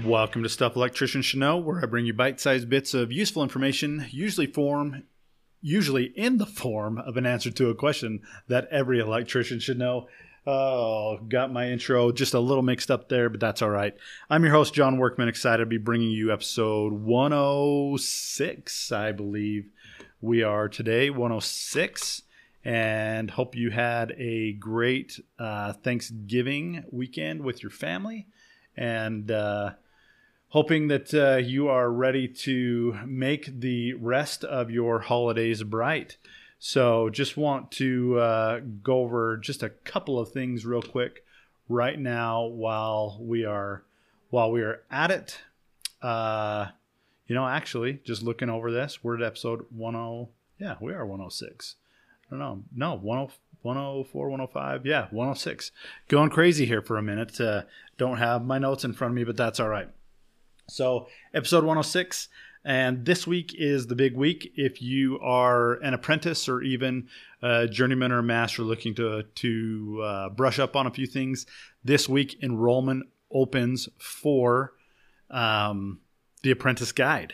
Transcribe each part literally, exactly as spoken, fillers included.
Welcome to Stuff Electricians Should Know, where I bring you bite-sized bits of useful information, usually form, usually in the form of an answer to a question that every electrician should know. Oh, got my intro just a little mixed up there, but that's all right. I'm your host, John Workman, excited to be bringing you episode one oh six, I believe we are today, one oh six, and hope you had a great uh, Thanksgiving weekend with your family, and uh, hoping that uh, you are ready to make the rest of your holidays bright. So just want to uh, go over just a couple of things real quick right now while we are while we are at it. Uh, you know, actually, just looking over this, we're at episode ten. Yeah, we are one oh six. I don't know. No, one oh four, one oh five. Yeah, one oh six. Going crazy here for a minute. Uh, don't have my notes in front of me, but that's all right. So episode one oh six. And this week is the big week. If you are an apprentice or even a journeyman or a master looking to, to uh, brush up on a few things, this week enrollment opens for um, the Apprentice Guide.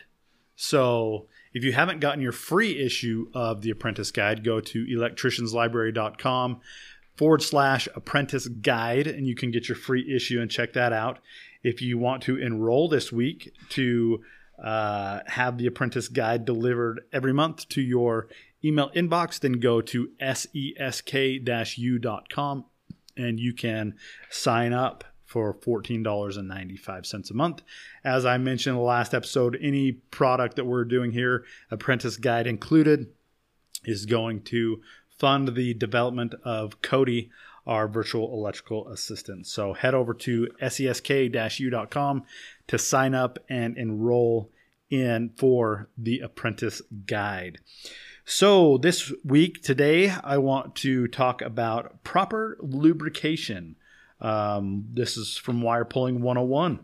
So if you haven't gotten your free issue of the Apprentice Guide, go to electricianslibrary.com forward slash apprentice guide, and you can get your free issue and check that out. If you want to enroll this week to Uh, have the Apprentice Guide delivered every month to your email inbox, then go to sesk dash u dot com and you can sign up for fourteen dollars and ninety-five cents a month. As I mentioned in the last episode, any product that we're doing here, Apprentice Guide included, is going to fund the development of Cody, our virtual electrical assistant. So head over to sesk dash u dot com to sign up and enroll in for the Apprentice Guide. So this week, today, I want to talk about proper lubrication. Um, this is from Wire Pulling one oh one.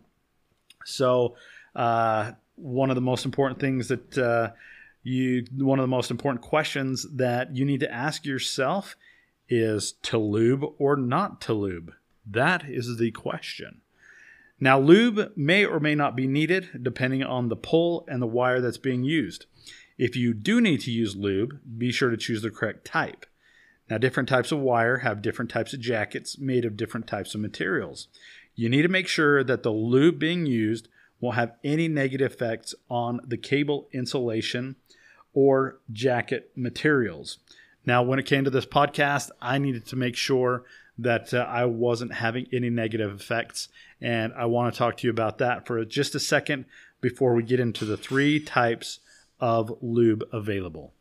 So uh, one of the most important things that uh, you, one of the most important questions that you need to ask yourself is to lube or not to lube? That is the question. Now, lube may or may not be needed depending on the pull and the wire that's being used. If you do need to use lube, be sure to choose the correct type. Now, different types of wire have different types of jackets made of different types of materials. You need to make sure that the lube being used won't have any negative effects on the cable insulation or jacket materials. Now, when it came to this podcast, I needed to make sure that uh, I wasn't having any negative effects, and I want to talk to you about that for just a second before we get into the three types of lube available.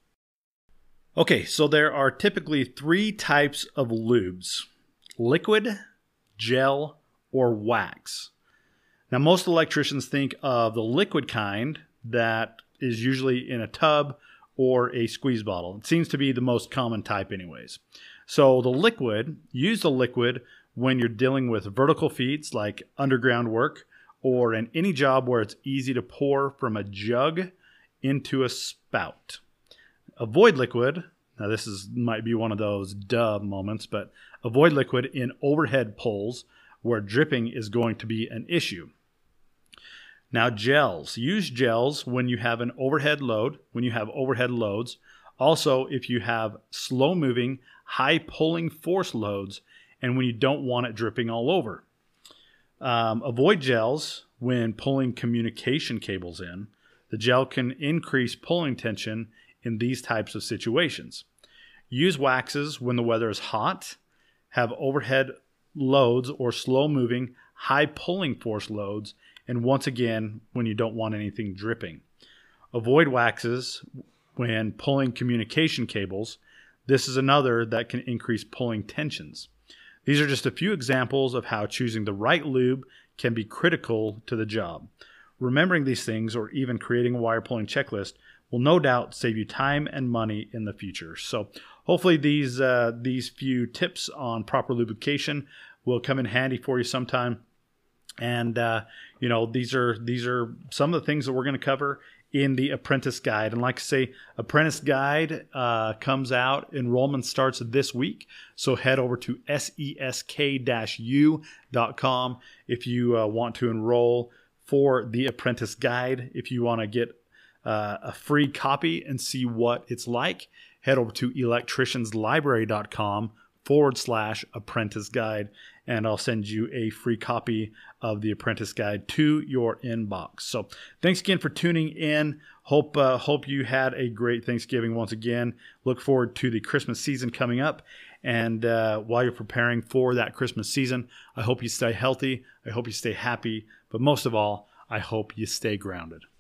Okay, so there are typically three types of lubes: liquid, gel, or wax. Now, most electricians think of the liquid kind that is usually in a tub or a squeeze bottle. It seems to be the most common type anyways. So the liquid, use the liquid when you're dealing with vertical feeds like underground work or in any job where it's easy to pour from a jug into a spout. Avoid liquid, now this is might be one of those duh moments, but avoid liquid in overhead pulls where dripping is going to be an issue. Now, gels. Use gels when you have an overhead load, when you have overhead loads. Also, if you have slow-moving, high-pulling force loads, and when you don't want it dripping all over. Um, avoid gels when pulling communication cables in. The gel can increase pulling tension in these types of situations. Use waxes when the weather is hot, have overhead loads or slow-moving, high-pulling force loads, and once again, when you don't want anything dripping. Avoid waxes when pulling communication cables. This is another that can increase pulling tensions. These are just a few examples of how choosing the right lube can be critical to the job. Remembering these things or even creating a wire pulling checklist will no doubt save you time and money in the future. So hopefully these, uh, these few tips on proper lubrication will come in handy for you sometime. And, uh, you know, these are these are some of the things that we're going to cover in the Apprentice Guide. And like I say, Apprentice Guide uh, comes out. Enrollment starts this week. So head over to sesk dash u dot com if you uh, want to enroll for The Apprentice Guide. If you want to get uh, a free copy and see what it's like, head over to electricianslibrary.com forward slash apprentice guide, and I'll send you a free copy of The Apprentice Guide to your inbox. So thanks again for tuning in. Hope uh, hope you had a great Thanksgiving once again. Look forward to the Christmas season coming up. And uh, while you're preparing for that Christmas season, I hope you stay healthy. I hope you stay happy. But most of all, I hope you stay grounded.